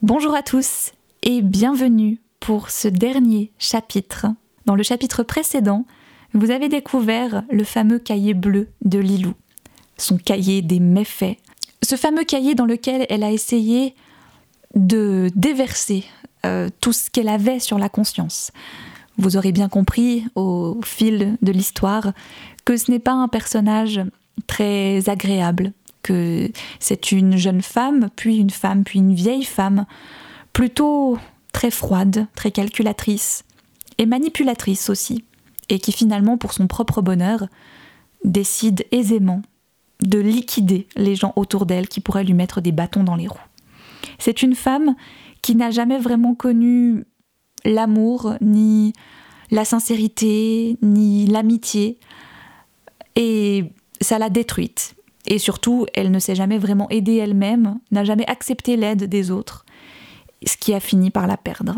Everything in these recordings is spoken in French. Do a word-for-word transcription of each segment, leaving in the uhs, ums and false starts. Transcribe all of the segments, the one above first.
Bonjour à tous et bienvenue pour ce dernier chapitre. Dans le chapitre précédent, vous avez découvert le fameux cahier bleu de Lilou, son cahier des méfaits, ce fameux cahier dans lequel elle a essayé de déverser euh, tout ce qu'elle avait sur la conscience. Vous aurez bien compris au fil de l'histoire que ce n'est pas un personnage très agréable, que c'est une jeune femme, puis une femme, puis une vieille femme, plutôt très froide, très calculatrice, et manipulatrice aussi, et qui finalement, pour son propre bonheur, décide aisément de liquider les gens autour d'elle qui pourraient lui mettre des bâtons dans les roues. C'est une femme qui n'a jamais vraiment connu l'amour, ni la sincérité, ni l'amitié, et ça l'a détruite. Et surtout, elle ne s'est jamais vraiment aidée elle-même, n'a jamais accepté l'aide des autres, ce qui a fini par la perdre.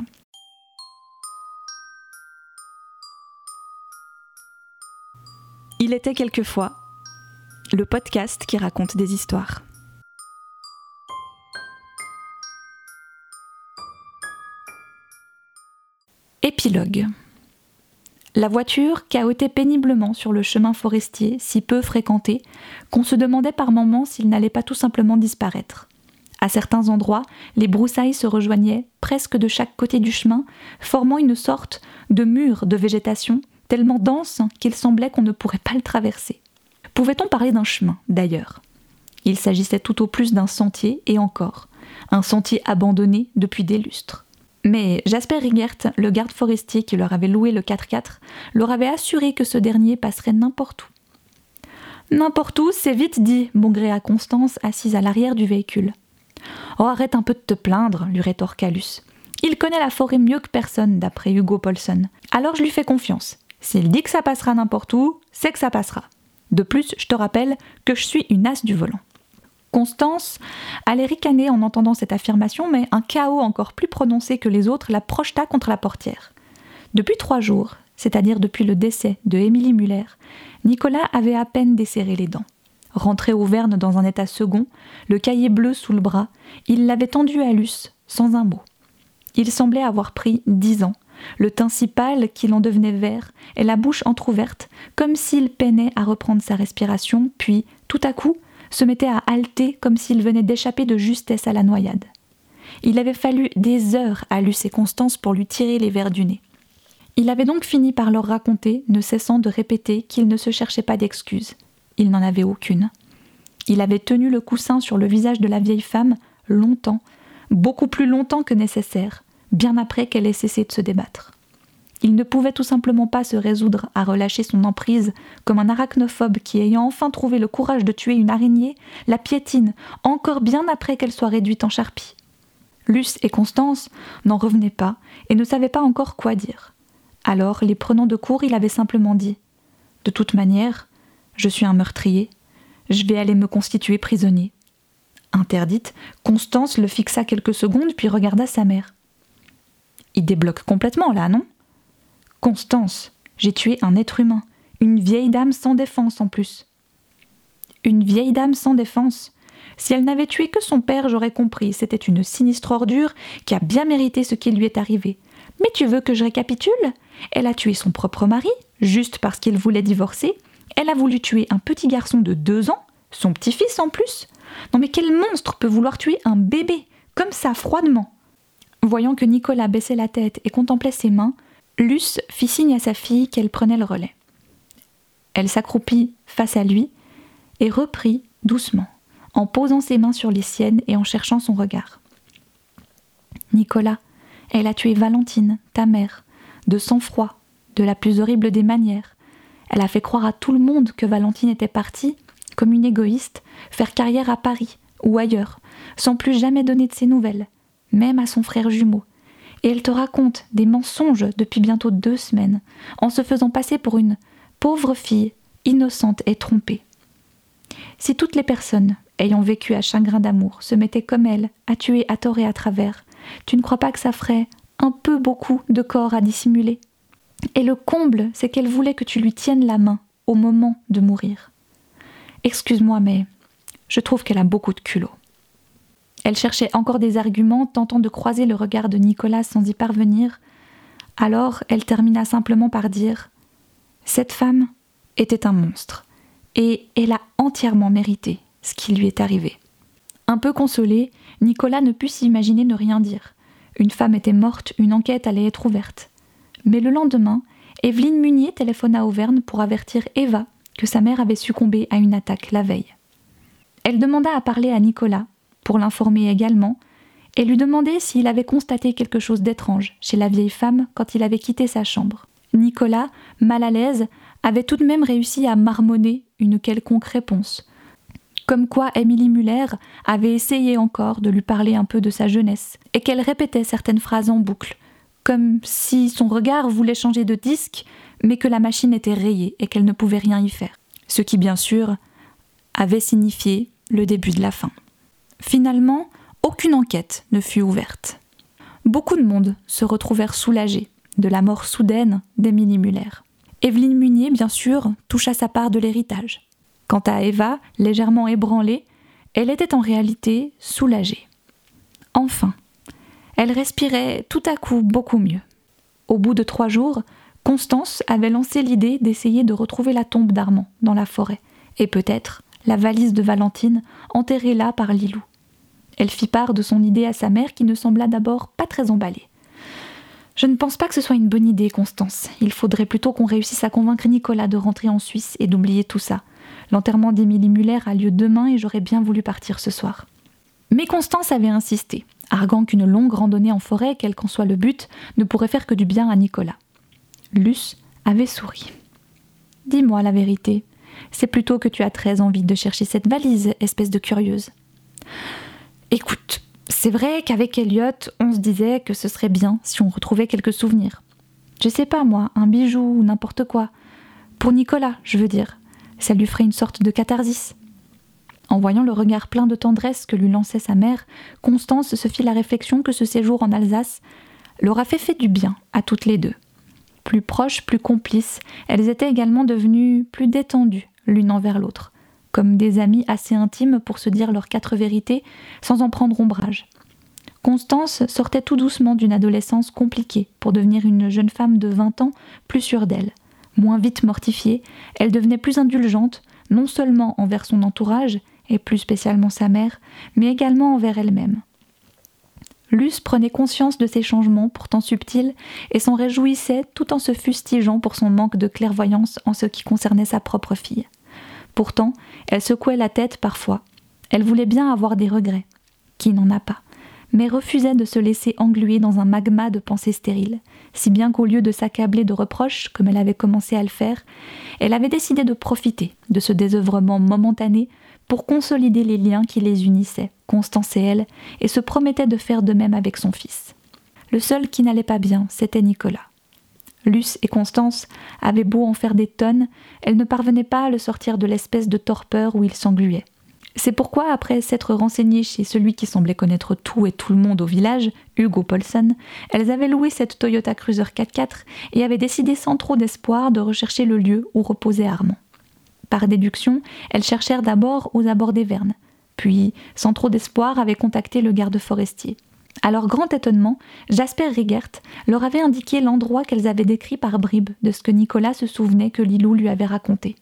Il était quelquefois le podcast qui raconte des histoires. Épilogue. La voiture cahotait péniblement sur le chemin forestier, si peu fréquenté, qu'on se demandait par moments s'il n'allait pas tout simplement disparaître. À certains endroits, les broussailles se rejoignaient presque de chaque côté du chemin, formant une sorte de mur de végétation, tellement dense qu'il semblait qu'on ne pourrait pas le traverser. Pouvait-on parler d'un chemin, d'ailleurs ? Il s'agissait tout au plus d'un sentier, et encore, un sentier abandonné depuis des lustres. Mais Jasper Riegert, le garde forestier qui leur avait loué le quatre-quatre, leur avait assuré que ce dernier passerait n'importe où. N'importe où, c'est vite dit, maugréa Constance, assise à l'arrière du véhicule. « Oh, arrête un peu de te plaindre, lui rétorqua Luce. Il connaît la forêt mieux que personne, d'après Hugo Paulson. Alors je lui fais confiance. S'il dit que ça passera n'importe où, c'est que ça passera. De plus, je te rappelle que je suis une as du volant. » Constance allait ricaner en entendant cette affirmation, mais un chaos encore plus prononcé que les autres la projeta contre la portière. Depuis trois jours, c'est-à-dire depuis le décès de Émilie Muller, Nicolas avait à peine desserré les dents. Rentré au Verne dans un état second, le cahier bleu sous le bras, il l'avait tendu à Luce, sans un mot. Il semblait avoir pris dix ans, le teint si pâle qu'il en devenait vert, et la bouche entr'ouverte, comme s'il peinait à reprendre sa respiration, puis, tout à coup, se mettait à halter comme s'il venait d'échapper de justesse à la noyade. Il avait fallu des heures à Luce et Constance pour lui tirer les vers du nez. Il avait donc fini par leur raconter, ne cessant de répéter qu'il ne se cherchait pas d'excuses. Il n'en avait aucune. Il avait tenu le coussin sur le visage de la vieille femme longtemps, beaucoup plus longtemps que nécessaire, bien après qu'elle ait cessé de se débattre. Il ne pouvait tout simplement pas se résoudre à relâcher son emprise comme un arachnophobe qui, ayant enfin trouvé le courage de tuer une araignée, la piétine, encore bien après qu'elle soit réduite en charpie. Luce et Constance n'en revenaient pas et ne savaient pas encore quoi dire. Alors, les prenant de court, il avait simplement dit « De toute manière, je suis un meurtrier, je vais aller me constituer prisonnier. » Interdite, Constance le fixa quelques secondes puis regarda sa mère. « Il débloque complètement là, non ? Constance, j'ai tué un être humain, une vieille dame sans défense en plus. » Une vieille dame sans défense. Si elle n'avait tué que son père, j'aurais compris, c'était une sinistre ordure qui a bien mérité ce qui lui est arrivé. Mais tu veux que je récapitule ? Elle a tué son propre mari, juste parce qu'il voulait divorcer. Elle a voulu tuer un petit garçon de deux ans, son petit-fils en plus. Non mais quel monstre peut vouloir tuer un bébé, comme ça, froidement ? Voyant que Nicolas baissait la tête et contemplait ses mains, Luce fit signe à sa fille qu'elle prenait le relais. Elle s'accroupit face à lui et reprit doucement, en posant ses mains sur les siennes et en cherchant son regard. « Nicolas, elle a tué Valentine, ta mère, de sang-froid, de la plus horrible des manières. Elle a fait croire à tout le monde que Valentine était partie, comme une égoïste, faire carrière à Paris ou ailleurs, sans plus jamais donner de ses nouvelles, même à son frère jumeau. Et elle te raconte des mensonges depuis bientôt deux semaines, en se faisant passer pour une pauvre fille, innocente et trompée. Si toutes les personnes ayant vécu à chagrin d'amour se mettaient comme elle à tuer à tort et à travers, tu ne crois pas que ça ferait un peu beaucoup de corps à dissimuler ? Et le comble, c'est qu'elle voulait que tu lui tiennes la main au moment de mourir. Excuse-moi, mais je trouve qu'elle a beaucoup de culot. » Elle cherchait encore des arguments, tentant de croiser le regard de Nicolas sans y parvenir. Alors, elle termina simplement par dire « Cette femme était un monstre, et elle a entièrement mérité ce qui lui est arrivé. » Un peu consolé, Nicolas ne put s'imaginer ne rien dire. Une femme était morte, une enquête allait être ouverte. Mais le lendemain, Evelyne Munier téléphona à Auvergne pour avertir Eva que sa mère avait succombé à une attaque la veille. Elle demanda à parler à Nicolas, pour l'informer également, et lui demander s'il avait constaté quelque chose d'étrange chez la vieille femme quand il avait quitté sa chambre. Nicolas, mal à l'aise, avait tout de même réussi à marmonner une quelconque réponse. Comme quoi Émilie Muller avait essayé encore de lui parler un peu de sa jeunesse, et qu'elle répétait certaines phrases en boucle, comme si son regard voulait changer de disque, mais que la machine était rayée et qu'elle ne pouvait rien y faire. Ce qui, bien sûr, avait signifié le début de la fin. Finalement, aucune enquête ne fut ouverte. Beaucoup de monde se retrouvèrent soulagés de la mort soudaine d'Émilie Muller. Evelyne Munier, bien sûr, toucha sa part de l'héritage. Quant à Eva, légèrement ébranlée, elle était en réalité soulagée. Enfin, elle respirait tout à coup beaucoup mieux. Au bout de trois jours, Constance avait lancé l'idée d'essayer de retrouver la tombe d'Armand dans la forêt, et peut-être la valise de Valentine enterrée là par Lilou. Elle fit part de son idée à sa mère qui ne sembla d'abord pas très emballée. « Je ne pense pas que ce soit une bonne idée, Constance. Il faudrait plutôt qu'on réussisse à convaincre Nicolas de rentrer en Suisse et d'oublier tout ça. L'enterrement d'Émilie Muller a lieu demain et j'aurais bien voulu partir ce soir. » Mais Constance avait insisté, arguant qu'une longue randonnée en forêt, quel qu'en soit le but, ne pourrait faire que du bien à Nicolas. Luce avait souri. « Dis-moi la vérité. C'est plutôt que tu as très envie de chercher cette valise, espèce de curieuse. » Écoute, c'est vrai qu'avec Elliot, on se disait que ce serait bien si on retrouvait quelques souvenirs. Je sais pas moi, un bijou ou n'importe quoi. Pour Nicolas, je veux dire. Ça lui ferait une sorte de catharsis. En voyant le regard plein de tendresse que lui lançait sa mère, Constance se fit la réflexion que ce séjour en Alsace leur avait fait du bien à toutes les deux. Plus proches, plus complices, elles étaient également devenues plus détendues l'une envers l'autre, comme des amies assez intimes pour se dire leurs quatre vérités sans en prendre ombrage. Constance sortait tout doucement d'une adolescence compliquée pour devenir une jeune femme de vingt ans plus sûre d'elle. Moins vite mortifiée, elle devenait plus indulgente, non seulement envers son entourage, et plus spécialement sa mère, mais également envers elle-même. Luce prenait conscience de ces changements pourtant subtils et s'en réjouissait tout en se fustigeant pour son manque de clairvoyance en ce qui concernait sa propre fille. Pourtant, elle secouait la tête parfois. Elle voulait bien avoir des regrets. Qui n'en a pas ? Mais refusait de se laisser engluer dans un magma de pensées stériles, si bien qu'au lieu de s'accabler de reproches, comme elle avait commencé à le faire, elle avait décidé de profiter de ce désœuvrement momentané pour consolider les liens qui les unissaient, Constance et elle, et se promettait de faire de même avec son fils. Le seul qui n'allait pas bien, c'était Nicolas. Luce et Constance avaient beau en faire des tonnes, elles ne parvenaient pas à le sortir de l'espèce de torpeur où il s'engluait. C'est pourquoi, après s'être renseignées chez celui qui semblait connaître tout et tout le monde au village, Hugo Paulson, elles avaient loué cette Toyota Cruiser quatre-quatre et avaient décidé sans trop d'espoir de rechercher le lieu où reposait Armand. Par déduction, elles cherchèrent d'abord aux abords des Vernes, puis, sans trop d'espoir, avaient contacté le garde forestier. À leur grand étonnement, Jasper Rigert leur avait indiqué l'endroit qu'elles avaient décrit par bribes de ce que Nicolas se souvenait que Lilou lui avait raconté.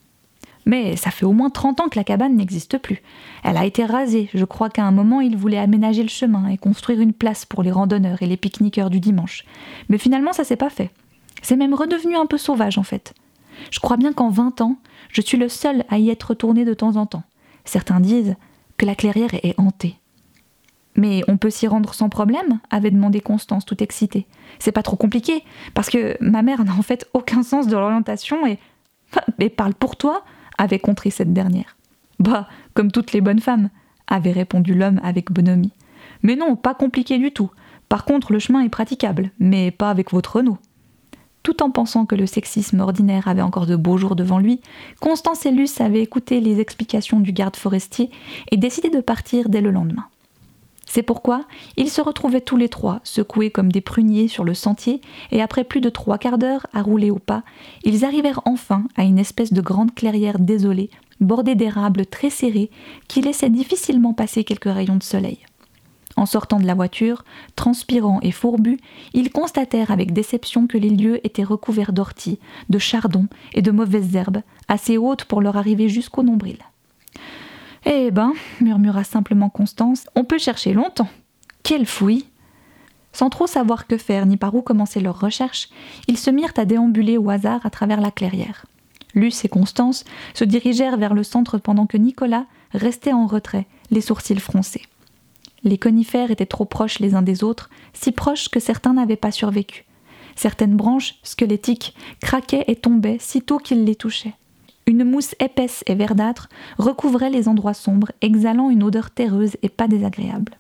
Mais ça fait au moins trente ans que la cabane n'existe plus. Elle a été rasée, je crois qu'à un moment ils voulaient aménager le chemin et construire une place pour les randonneurs et les pique-niqueurs du dimanche. Mais finalement ça s'est pas fait. C'est même redevenu un peu sauvage en fait. Je crois bien qu'en vingt ans, je suis le seul à y être retourné de temps en temps. Certains disent que la clairière est hantée. Mais on peut s'y rendre sans problème, avait demandé Constance, tout excitée. C'est pas trop compliqué, parce que ma mère n'a en fait aucun sens de l'orientation et... Mais parle pour toi, avait contré cette dernière. Bah, comme toutes les bonnes femmes, avait répondu l'homme avec bonhomie. Mais non, pas compliqué du tout. Par contre, le chemin est praticable, mais pas avec votre Renault. Tout en pensant que le sexisme ordinaire avait encore de beaux jours devant lui, Constance et Luce avaient écouté les explications du garde forestier et décidé de partir dès le lendemain. C'est pourquoi ils se retrouvaient tous les trois, secoués comme des pruniers sur le sentier, et après plus de trois quarts d'heure à rouler au pas, ils arrivèrent enfin à une espèce de grande clairière désolée, bordée d'érables très serrés, qui laissaient difficilement passer quelques rayons de soleil. En sortant de la voiture, transpirant et fourbu, ils constatèrent avec déception que les lieux étaient recouverts d'orties, de chardons et de mauvaises herbes, assez hautes pour leur arriver jusqu'au nombril. « Eh ben, murmura simplement Constance, on peut chercher longtemps. Quelle fouille !» Sans trop savoir que faire ni par où commencer leurs recherches, ils se mirent à déambuler au hasard à travers la clairière. Luce et Constance se dirigèrent vers le centre pendant que Nicolas restait en retrait, les sourcils froncés. Les conifères étaient trop proches les uns des autres, si proches que certains n'avaient pas survécu. Certaines branches, squelettiques, craquaient et tombaient sitôt qu'ils les touchaient. Une mousse épaisse et verdâtre recouvrait les endroits sombres, exhalant une odeur terreuse et pas désagréable.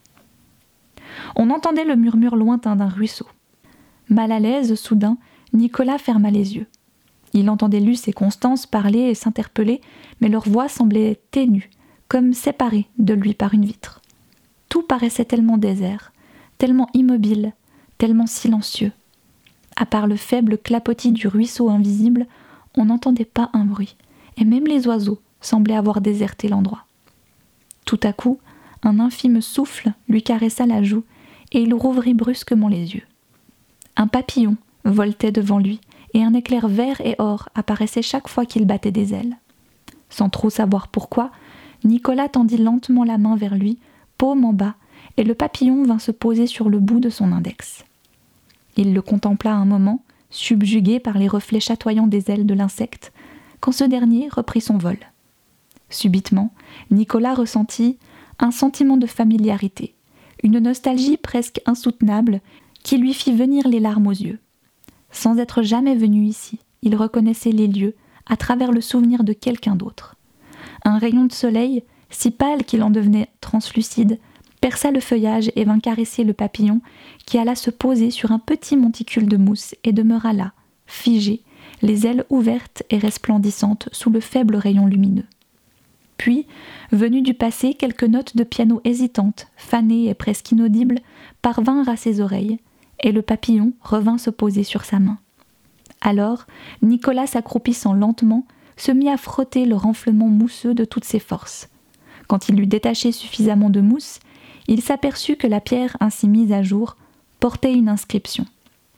On entendait le murmure lointain d'un ruisseau. Mal à l'aise, soudain, Nicolas ferma les yeux. Il entendait Luce et Constance parler et s'interpeller, mais leurs voix semblaient ténues, comme séparées de lui par une vitre. Tout paraissait tellement désert, tellement immobile, tellement silencieux. À part le faible clapotis du ruisseau invisible, on n'entendait pas un bruit, et même les oiseaux semblaient avoir déserté l'endroit. Tout à coup, un infime souffle lui caressa la joue, et il rouvrit brusquement les yeux. Un papillon voltait devant lui, et un éclair vert et or apparaissait chaque fois qu'il battait des ailes. Sans trop savoir pourquoi, Nicolas tendit lentement la main vers lui, paume en bas, et le papillon vint se poser sur le bout de son index. Il le contempla un moment, subjugué par les reflets chatoyants des ailes de l'insecte, quand ce dernier reprit son vol. Subitement, Nicolas ressentit un sentiment de familiarité, une nostalgie presque insoutenable qui lui fit venir les larmes aux yeux. Sans être jamais venu ici, il reconnaissait les lieux à travers le souvenir de quelqu'un d'autre. Un rayon de soleil, si pâle qu'il en devenait translucide, perça le feuillage et vint caresser le papillon qui alla se poser sur un petit monticule de mousse et demeura là, figé, les ailes ouvertes et resplendissantes sous le faible rayon lumineux. Puis, venues du passé, quelques notes de piano hésitantes, fanées et presque inaudibles, parvinrent à ses oreilles, et le papillon revint se poser sur sa main. Alors, Nicolas, s'accroupissant lentement, se mit à frotter le renflement mousseux de toutes ses forces. Quand il eut détaché suffisamment de mousse, il s'aperçut que la pierre ainsi mise à jour portait une inscription.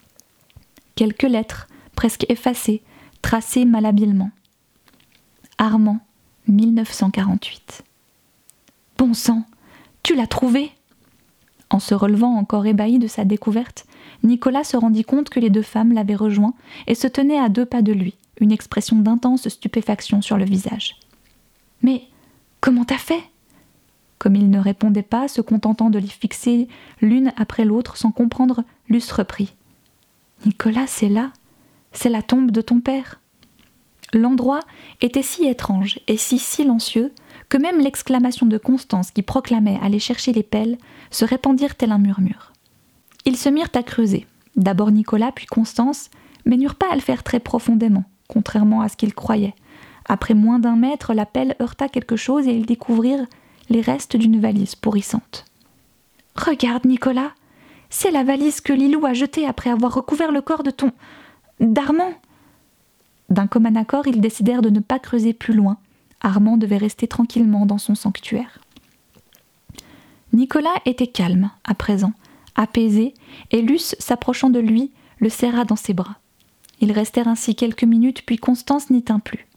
Quelques lettres, presque effacées, tracées malhabilement. Armand, mille neuf cent quarante-huit. Bon sang, tu l'as trouvé ? En se relevant encore ébahi de sa découverte, Nicolas se rendit compte que les deux femmes l'avaient rejoint et se tenaient à deux pas de lui, une expression d'intense stupéfaction sur le visage. « Mais comment t'as fait ?» Comme il ne répondait pas, se contentant de les fixer l'une après l'autre sans comprendre, Luce reprit. « Nicolas, c'est là, c'est la tombe de ton père. » L'endroit était si étrange et si silencieux que même l'exclamation de Constance qui proclamait aller chercher les pelles se répandirent tel un murmure. Ils se mirent à creuser, d'abord Nicolas puis Constance, mais n'eurent pas à le faire très profondément, contrairement à ce qu'ils croyaient. Après moins d'un mètre, la pelle heurta quelque chose et ils découvrirent les restes d'une valise pourrissante. « Regarde, Nicolas, c'est la valise que Lilou a jetée après avoir recouvert le corps de ton... d'Armand !» D'un commun accord, ils décidèrent de ne pas creuser plus loin. Armand devait rester tranquillement dans son sanctuaire. Nicolas était calme, à présent, apaisé, et Luce, s'approchant de lui, le serra dans ses bras. Ils restèrent ainsi quelques minutes, puis Constance n'y tint plus.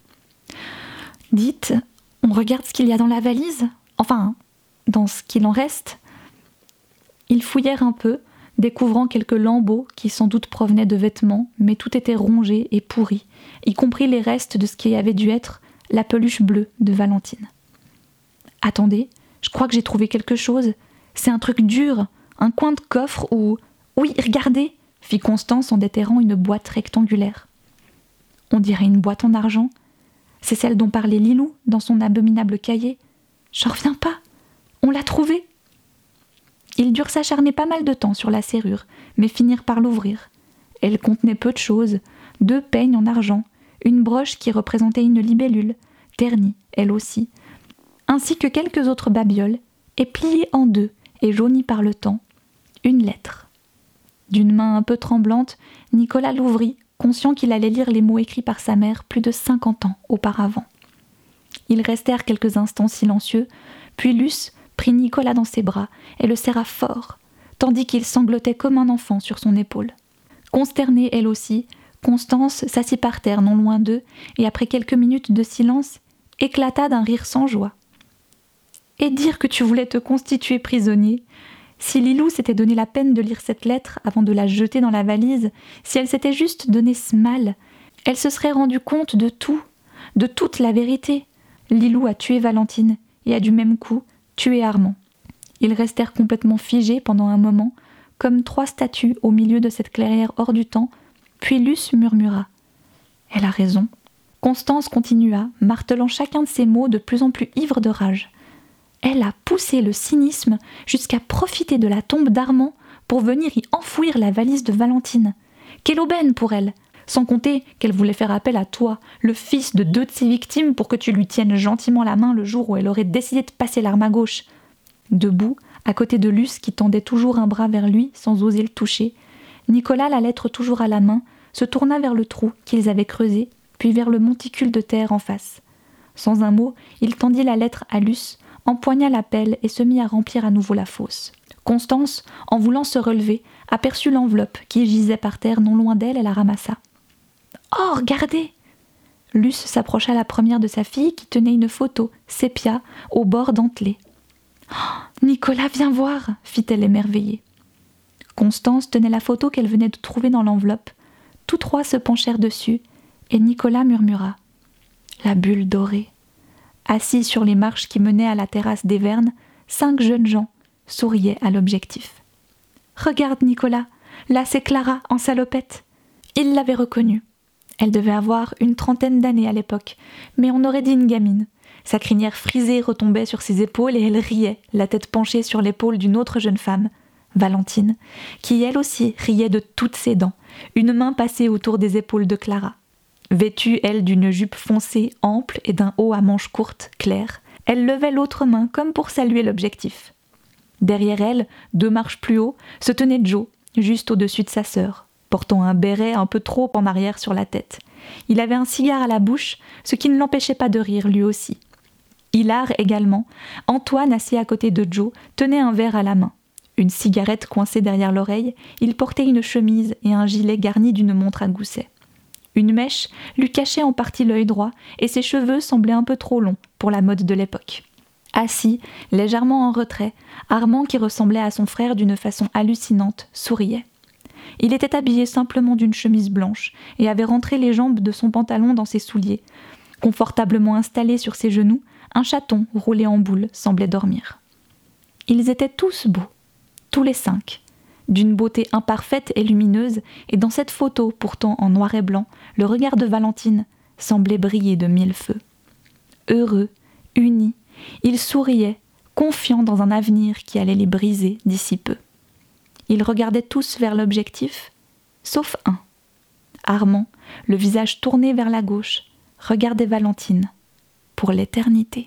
« Dites, on regarde ce qu'il y a dans la valise ? Enfin, dans ce qu'il en reste ?» Ils fouillèrent un peu, découvrant quelques lambeaux qui sans doute provenaient de vêtements, mais tout était rongé et pourri, y compris les restes de ce qui avait dû être la peluche bleue de Valentine. « Attendez, je crois que j'ai trouvé quelque chose. C'est un truc dur, un coin de coffre ou... Oui, regardez !» fit Constance en déterrant une boîte rectangulaire. On dirait une boîte en argent. C'est celle dont parlait Lilou dans son abominable cahier. J'en reviens pas. On l'a trouvée. Ils durent s'acharner pas mal de temps sur la serrure, mais finirent par l'ouvrir. Elle contenait peu de choses, deux peignes en argent, une broche qui représentait une libellule, ternie, elle aussi, ainsi que quelques autres babioles, et pliée en deux et jaunie par le temps, une lettre. D'une main un peu tremblante, Nicolas l'ouvrit, conscient qu'il allait lire les mots écrits par sa mère plus de cinquante ans auparavant. Ils restèrent quelques instants silencieux, puis Luce, prit Nicolas dans ses bras et le serra fort, tandis qu'il sanglotait comme un enfant sur son épaule. Consternée elle aussi, Constance s'assit par terre non loin d'eux et après quelques minutes de silence, éclata d'un rire sans joie. « Et dire que tu voulais te constituer prisonnier. Si Lilou s'était donné la peine de lire cette lettre avant de la jeter dans la valise, si elle s'était juste donné ce mal, elle se serait rendue compte de tout, de toute la vérité. Lilou a tué Valentine et a du même coup tué Armand. » Ils restèrent complètement figés pendant un moment, comme trois statues au milieu de cette clairière hors du temps, puis Luce murmura « Elle a raison. » Constance continua, martelant chacun de ses mots de plus en plus ivre de rage. Elle a poussé le cynisme jusqu'à profiter de la tombe d'Armand pour venir y enfouir la valise de Valentine. Quelle aubaine pour elle! Sans compter qu'elle voulait faire appel à toi, le fils de deux de ses victimes, pour que tu lui tiennes gentiment la main le jour où elle aurait décidé de passer l'arme à gauche. Debout, à côté de Luce qui tendait toujours un bras vers lui sans oser le toucher, Nicolas, la lettre toujours à la main, se tourna vers le trou qu'ils avaient creusé, puis vers le monticule de terre en face. Sans un mot, il tendit la lettre à Luce, empoigna la pelle et se mit à remplir à nouveau la fosse. Constance, en voulant se relever, aperçut l'enveloppe qui gisait par terre non loin d'elle et la ramassa. « Oh, regardez !» Luce s'approcha la première de sa fille qui tenait une photo, sépia, au bord dentelé. « Oh, Nicolas, viens voir !» fit-elle émerveillée. Constance tenait la photo qu'elle venait de trouver dans l'enveloppe. Tous trois se penchèrent dessus et Nicolas murmura « La bulle dorée !» Assis sur les marches qui menaient à la terrasse des Vernes, cinq jeunes gens souriaient à l'objectif. « Regarde, Nicolas, là c'est Clara en salopette. » Il l'avait reconnue. Elle devait avoir une trentaine d'années à l'époque, mais on aurait dit une gamine. Sa crinière frisée retombait sur ses épaules et elle riait, la tête penchée sur l'épaule d'une autre jeune femme, Valentine, qui elle aussi riait de toutes ses dents, une main passée autour des épaules de Clara. Vêtue, elle, d'une jupe foncée, ample et d'un haut à manches courtes, claires, elle levait l'autre main comme pour saluer l'objectif. Derrière elle, deux marches plus haut, se tenait Joe, juste au-dessus de sa sœur, portant un béret un peu trop en arrière sur la tête. Il avait un cigare à la bouche, ce qui ne l'empêchait pas de rire lui aussi. Hilar également, Antoine, assis à côté de Joe, tenait un verre à la main. Une cigarette coincée derrière l'oreille, il portait une chemise et un gilet garni d'une montre à gousset. Une mèche lui cachait en partie l'œil droit et ses cheveux semblaient un peu trop longs pour la mode de l'époque. Assis, légèrement en retrait, Armand, qui ressemblait à son frère d'une façon hallucinante, souriait. Il était habillé simplement d'une chemise blanche et avait rentré les jambes de son pantalon dans ses souliers. Confortablement installé sur ses genoux, un chaton roulé en boule semblait dormir. Ils étaient tous beaux, tous les cinq, d'une beauté imparfaite et lumineuse, et dans cette photo, pourtant en noir et blanc, le regard de Valentine semblait briller de mille feux. Heureux, unis, ils souriaient, confiants dans un avenir qui allait les briser d'ici peu. Ils regardaient tous vers l'objectif, sauf un. Armand, le visage tourné vers la gauche, regardait Valentine pour l'éternité.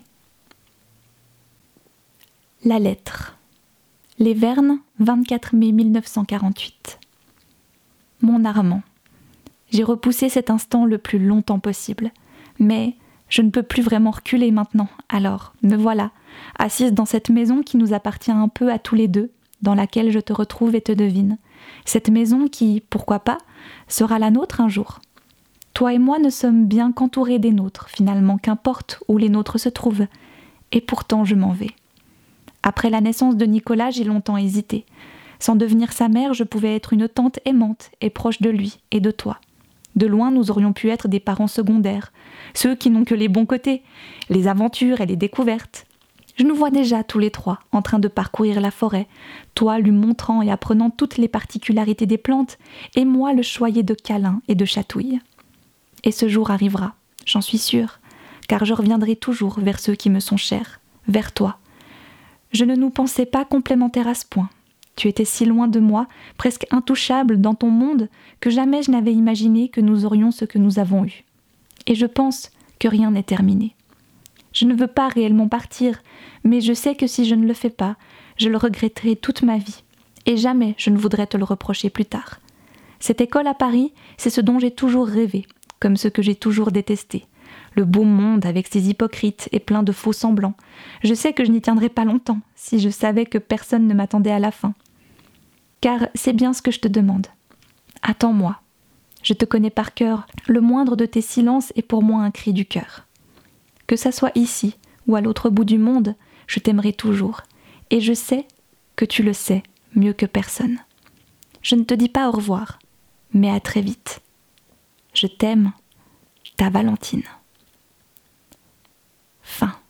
La lettre. Les Vernes, vingt-quatre mai mille neuf cent quarante-huit. Mon Armand, j'ai repoussé cet instant le plus longtemps possible, mais je ne peux plus vraiment reculer maintenant, alors me voilà, assise dans cette maison qui nous appartient un peu à tous les deux, dans laquelle je te retrouve et te devine. Cette maison qui, pourquoi pas, sera la nôtre un jour. Toi et moi ne sommes bien qu'entourés des nôtres, finalement, qu'importe où les nôtres se trouvent. Et pourtant je m'en vais. Après la naissance de Nicolas, j'ai longtemps hésité. Sans devenir sa mère, je pouvais être une tante aimante et proche de lui et de toi. De loin, nous aurions pu être des parents secondaires, ceux qui n'ont que les bons côtés, les aventures et les découvertes. Je nous vois déjà tous les trois, en train de parcourir la forêt, toi lui montrant et apprenant toutes les particularités des plantes, et moi le choyer de câlins et de chatouilles. Et ce jour arrivera, j'en suis sûre, car je reviendrai toujours vers ceux qui me sont chers, vers toi. Je ne nous pensais pas complémentaires à ce point. Tu étais si loin de moi, presque intouchable dans ton monde, que jamais je n'avais imaginé que nous aurions ce que nous avons eu. Et je pense que rien n'est terminé. Je ne veux pas réellement partir, mais je sais que si je ne le fais pas, je le regretterai toute ma vie. Et jamais je ne voudrais te le reprocher plus tard. Cette école à Paris, c'est ce dont j'ai toujours rêvé, comme ce que j'ai toujours détesté. Le beau monde avec ses hypocrites et plein de faux semblants. Je sais que je n'y tiendrais pas longtemps si je savais que personne ne m'attendait à la fin. Car c'est bien ce que je te demande. Attends-moi. Je te connais par cœur. Le moindre de tes silences est pour moi un cri du cœur. Que ça soit ici ou à l'autre bout du monde, je t'aimerai toujours. Et je sais que tu le sais mieux que personne. Je ne te dis pas au revoir, mais à très vite. Je t'aime, ta Valentine. Fin.